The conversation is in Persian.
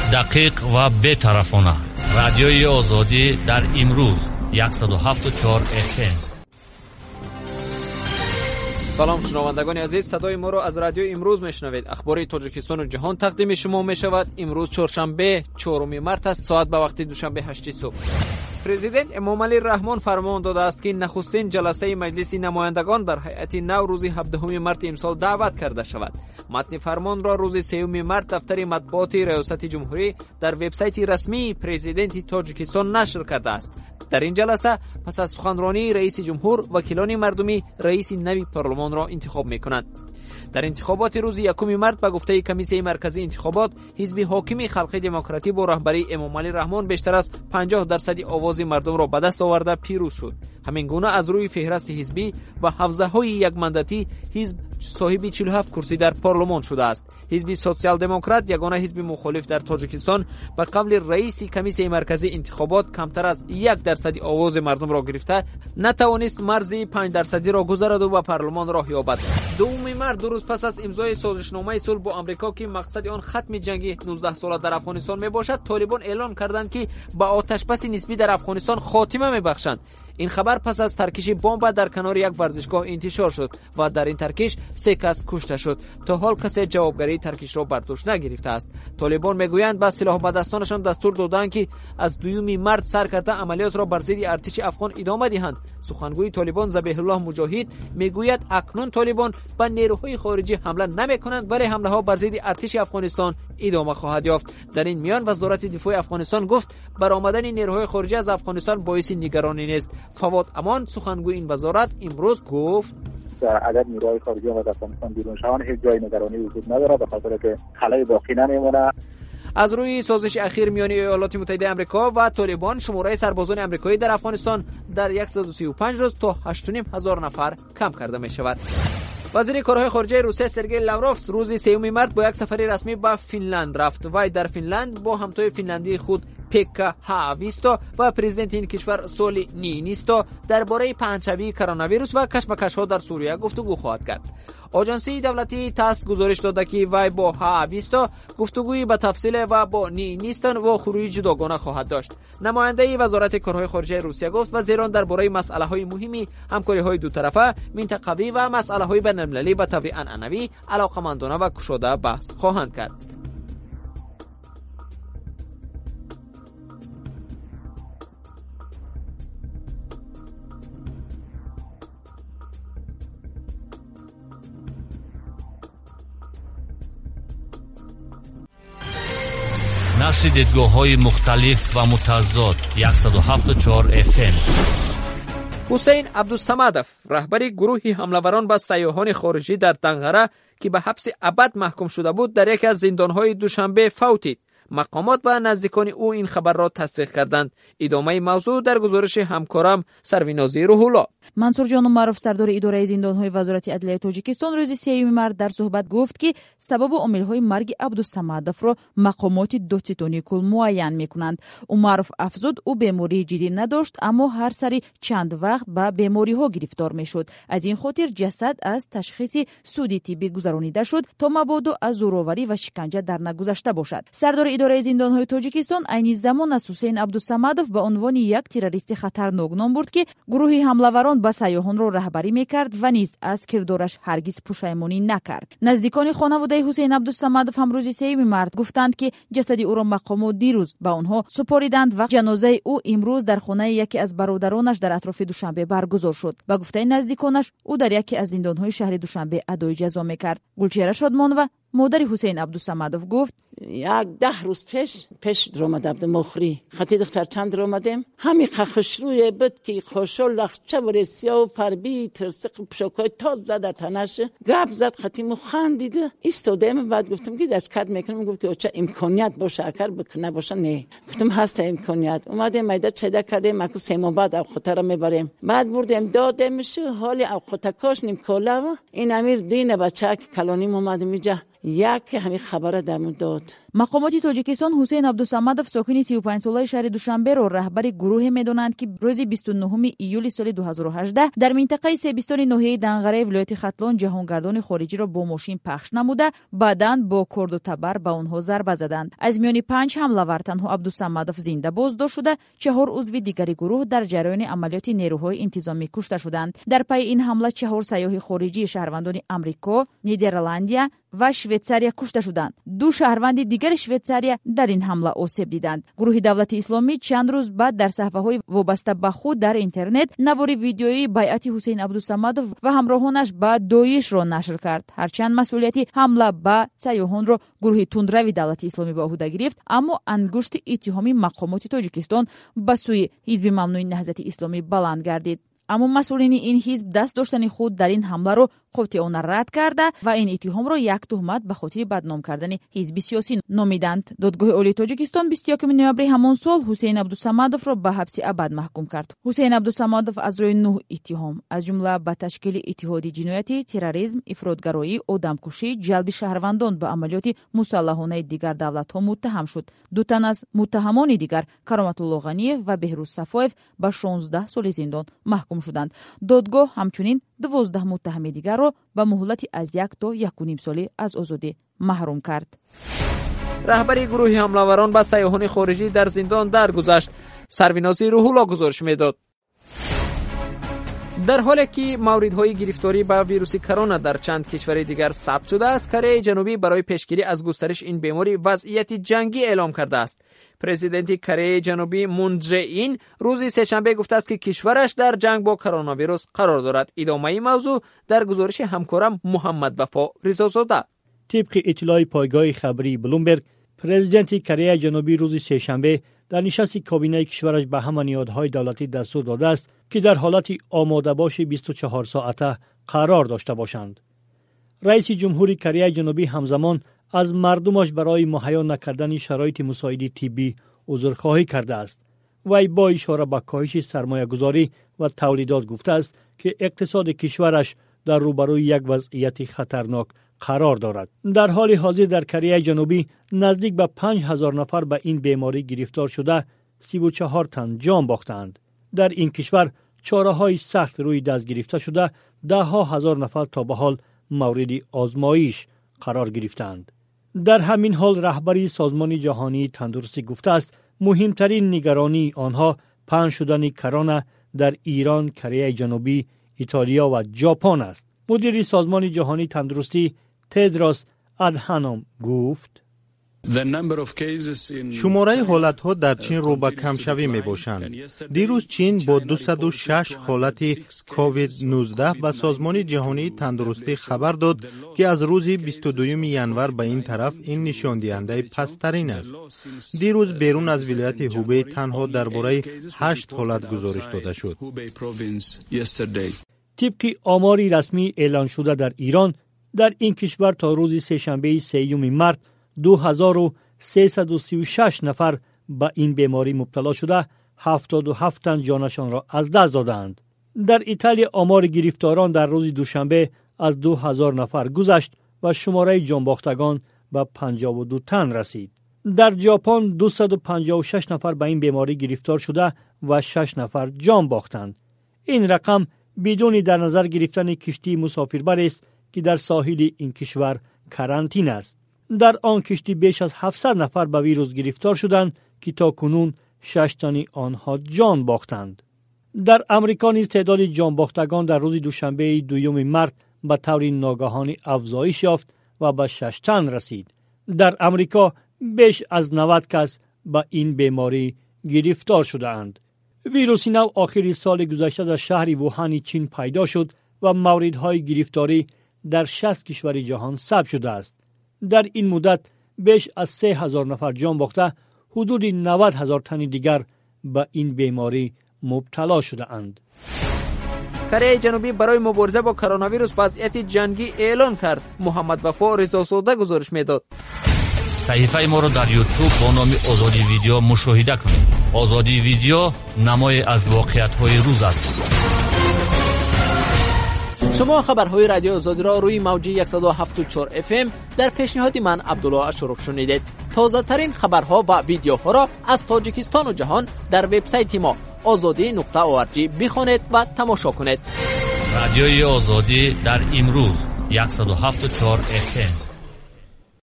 دقیق و بی‌طرفانه. رادیوی آزادی در امروز 107.4 FM. سلام شنوندگان عزیز، صدای ما را از رادیو امروز میشنوید. اخبار تاجیکستان و جهان تقدیم شما میشود. امروز چهارشنبه 4 مارس است، ساعت به وقت دوشنبه 8 صبح. پرزیدنت امامعلی رحمان فرمان داده است که نخستین جلسه مجلس نمایندگان در هیئت نو روز 17 مارس امسال دعوت کرده شود. متن فرمان را روز 3 مارس دفتر مطبوعات ریاست جمهوری در وبسایت رسمی پرزیدنت تاجیکستان نشر کرده است. در این جلسه پس از سخنرانی رئیس جمهور، وکیلان مردمی رئیس نوی پارلمان را انتخاب می‌کنند. در انتخابات روز 1 مارس به گفته کمیسیون مرکزی انتخابات، حزب حاکم خلق دموکراتی با رهبری امامعلی رحمان بیشتر از 50% آواز مردم را به دست آورده پیروز شد. همین گونه از روی فهرست حزبی و حوزه‌های یک مانداتی حزب صاحب 47 کرسی در پارلمان شده است. حزب سوسیال دموکرات، یگانه حزب مخالف در تاجیکستان، به قول رئیس کمیسیون مرکزی انتخابات کمتر از 1% آواز مردم را گرفته نتوانست مرز 5% را گذرد و به پارلمان راه یابد. 2 مارس، 2 روز پس از امضای سازشنامه صلح با آمریکا که مقصد آن ختم جنگ 19 ساله در افغانستان میباشد، طالبان اعلان کردند که با آتشبس نسبی در افغانستان خاتمه میبخشند. این خبر پس از ترکش بمب در کنار یک ورزشگاه انتشار شد و در این ترکش 3 کس کشته شد. تا حال کسی جوابگری ترکش را بر دوش نگرفته است. طالبان میگویند با سلاح به دستانشان دستور دادند که از 2 مارس سر کرده عملیات را بر ضد ارتش افغان ادامه دهند. سخنگوی طالبان ذبیح الله مجاهد میگوید اکنون طالبان به نیروهای خارجی حمله نمیکنند، ولی حمله ها بر ضد ارتش افغانستان ادامه خواهد یافت. در این میان وزارت دفاع افغانستان گفت برآمدن نیروهای خارجی از افغانستان باعث نگرانی نیست. فواد امان، سخنگوی این وزارت، امروز گفت اگر نیروهای خارجی از افغانستان بیرون شوند هیچ جای نگرانی وجود نداره، به خاطر که خلای باقی نمیمونه. از روی سازش اخیر میان ایالات متحده آمریکا و طالبان، شماره سربازان آمریکایی در افغانستان در 135 روز تا 8,500 نفر کم کرده می شود. وزیر کارهای خارجه روسیه سرگئی لاوروف روز 3 مارس با یک سفر رسمی به فنلاند رفت. وی در فنلاند با همتای فنلاندی خود پکا هاویستا و پرزیدنت این کشور سولی نینیستا درباره پنه‌شوی کرونا ویروس و کشمکش‌ها در سوریه گفتگو خواهد کرد. آژانسی دولتی تاس گزارش داده که وی با هاویستا گفتگوی به تفصیل و با نینیستان و خروجی جداگانه خواهد داشت. نماینده وزارت کارهای خارجه روسیه گفت وزیران درباره مسائل‌های مهمی، همکاری‌های دو طرفه، منطقوی و مسائل‌های بین‌المللی به طور عنعنوی، علاقه‌مندانه و گشوده بحث خواهند کرد. نشر دیدگاه‌های مختلف و متضاد 107.4 FM. حسین عبدالصمدов، رهبر گروه حمله‌وران به سیاحان خارجی در دنغره که به حبس ابد محکوم شده بود، در یکی از زندان‌های دوشنبه فوتید. مقامات و نزدیکان او این خبر را تصدیق کردند. ادامه موضوع در گزارش همکارم سروینازی روح‌الله. منصور جان عمرов سردار اداره زندان‌های وزارت عدلیه تاجیکستان روز 3 مارس در صحبت گفت که سبب و عامل‌های مرگ عبدالصمدов را مقامات دادستانی کل معین می‌کنند. عمرов افزود او بیماری جدی نداشت، اما هر سری چند وقت به بیماری‌ها گرفتار می‌شد. از این خاطر جسد از تشخیص سودی طبی گذرانیده شد تا مبادا از زورآوری و شکنجه در نگذشته باشد. سردار اداره زندان‌های تاجیکستان عین زمان از حسین عبدالصمدов به عنوان یک تروریست خطرناک نام برد که گروه حمله‌وران به سیاحان را رهبری میکرد و نیز از کردارش هرگز پشیمانی نکرد. نزدیکان خانواده حسین عبدالصمدov هم روز 3 مارس گفتند که جسد او را مقامات دیروز به آنها سپاریدند و جنازه او امروز در خانه یکی از برادرانش در اطراف دوشنبه برگزار شد. به گفته نزدیکانش او در یکی از زندان‌های شهر دوشنبه ادای جزا میکرد. گلچهره شادمان و مادر حسین عبدالصمدov گفت 10 روز پیش درآمد عبد مخری خطی دختر چند درآمدیم همین خشروی بد که خوشل لخچه بر سیاه و پربی ترسق پشکای تاز زد در تنش گپ زد خطیمو خندیده ایستادم. بعد گفتم که دست کد میکنم. گفت که چه امکانیت باشه اگر بکنه باشه. نه گفتم هست امکانیت. اومدیم میده چدا کردیم ماکو سیما بعد او خطر میبریم. بعد بردیم داده میشه حالی او خطکاش نیم کولا این امیر دین بچه کلانی اومد میجا یک همین خبر دم داد. مقامات تاجیکستان حسین عبدالصمدов ساکن 35 ساله شهر دوشنبه را رهبر گروه می‌دانند که روز 29 ایول سال 2018 در منطقه سیبستان ناحیه دنغره ولایت ختلان جهانگردان خارجی را با ماشین پخش نموده بعداً با کرد و تبر به آنها ضربه زدند. از میان 5 حمله‌ور تنها عبدالصمدов زنده بازداشت شده، 4 عضو دیگری گروه در جریان عملیات نیروهای انتظامی کشته شدند. در پی این حمله 4 سیاح خارجی شهروندان آمریکا، نیدرلندیا و شویتساریا کشته شدند. 2 شهروند دیگر شویتساریا در این حمله آسیب دیدند. گروه دولت اسلامی چند روز بعد در صفحه‌های وابسته به خود در اینترنت نواری ویدیویی بیعت حسین عبدالصمدov و همراهانش به داعش را نشر کرد. هرچند مسئولیت حمله به سیاحان را گروه تندروی دولت اسلامی به عهده گرفت، اما انگشت اتهامی مقامات تاجیکستان به سوی حزب ممنوع نهضت اسلامی بلند گردید. اما مسئولین این حزب دست داشتن خود در این حمله را قاطعانه رد کرده و این اتهام را یک تهمت به خاطر بدنام کردن حزب سیاسی نامیدند. دادگاه عالی تاجیکستان 21 نوامبر همان سال حسین عبدالصمدov را به حبس ابد محکوم کرد. حسین عبدالصمدov از روی 9 اتهام از جمله به تشکیل اتحاد جنایتی، تروریسم، افراطگرایی، آدمکشی، جلب شهروندان به عملیات مسلحانه دیگر دولت‌ها متهم شد. 2 تن از متهمان دیگر کرامت الله غنی‌یف و بهروز صفایف به 16 سال زندان محکوم شدند. دادگاه همچنین 12 متهم دیگر را به مهلت از 1 تا 1.5 ساله از آزادی محروم کرد. رهبری گروه حمله‌وران به سیاحان خارجی در زندان درگذشت. سرورنازی روح الله گزارش میداد. در حالی که موردهای گرفتاری به ویروس کرونا در چند کشور دیگر ثبت شده است، کره جنوبی برای پیشگیری از گسترش این بیماری وضعیت جنگی اعلام کرده است. پرزیدنت کره جنوبی مون جه این روز سه‌شنبه گفته است که کشورش در جنگ با کرونا ویروس قرار دارد. ادامه این موضوع در گزارش همکارم محمد وفا رضازاده. طبق اطلاع پایگاه خبری بلومبرگ، پرزیدنت کره جنوبی روز سه‌شنبه در نشست کابینه کشورش به همان نهادهای دولتی دستور داده است که در حالت آماده باش 24 ساعته قرار داشته باشند. رئیس جمهوری کره جنوبی همزمان از مردمش برای مهیا نکردن شرایط مساعد طبی عذرخواهی کرده است. وی با اشاره به کاهش سرمایه‌گذاری و تولیدات گفته است که اقتصاد کشورش در روبروی یک وضعیت خطرناک قرار دارد. در حال حاضر در کره جنوبی نزدیک به 5000 نفر به این بیماری گرفتار شده، 34 تن جان باختند. در این کشور چاره‌های سخت روی دست گرفته شده، 10,000 نفر تا به حال مورد آزمایش قرار گرفتند. در همین حال رهبری سازمان جهانی تندرستی گفته است مهمترین نگرانی آنها پنهان شدن کرونا در ایران، کره جنوبی، ایتالیا و ژاپن است. مدیر سازمان جهانی تندرستی تدروس ادهانوم گفت شماره حالت‌ها در چین رو به کمشوی می‌باشند. دیروز چین با 206 حالت کووید 19 به سازمان جهانی تندرستی خبر داد که از روز 22 ینور به این طرف این نشان دهنده پست‌ترین است. دیروز بیرون از ولایت هوبی تنها درباره 8 حالت گزارش داده شد. طبق آماری رسمی اعلان شده در ایران، در این کشور تا روز سه‌شنبه 3 مارس 2336 نفر به این بیماری مبتلا شده، 77 تن جانشان را از دست دادند. در ایتالیا آمار گرفتاران در روز دوشنبه از 2000 نفر گذشت و شماره جانباختگان به 52 تن رسید. در ژاپن 256 نفر به این بیماری گرفتار شده و 6 نفر جان باختند. این رقم بدون در نظر گرفتن کشتی مسافربر است که در ساحل این کشور کرانتین است. در آن کشتی بیش از 700 نفر به ویروس گرفتار شدند که تا کنون 6 تن آنها جان باختند. در امریکا نیز تعداد جان باختگان در روز دوشنبه 2 مارس به طور ناگهانی افزایش یافت و به 6 تن رسید. در امریکا بیش از 90 کس به این بیماری گرفتار شدند. ویروس نو آخر سال گذشته در شهر ووهان چین پیدا شد و موردهای گرفتاری در 60 کشور جهان ثبت شده است. در این مدت بیش از 3000 نفر جان باخته، حدود 90,000 تن دیگر به این بیماری مبتلا شده اند. کره جنوبی برای مبارزه با کرونا ویروس وضعیت جنگی اعلان کرد. محمد وفا رضازاده گزارش میداد. صحیفه ما رو در یوتیوب با نام آزادی ویدیو مشاهده کنید. آزادی ویدیو نمای از واقعیت های روز است. شما خبرهای رادیو آزادی را روی موج 107.4 FM در پیشنهاد من عبدالله اشرف شنیدید. تازه ترین خبرها و ویدیوها را از تاجیکستان و جهان در وبسایت ما azadi.org بخوانید و تماشا کنید. رادیوی آزادی در امروز 107.4 FM.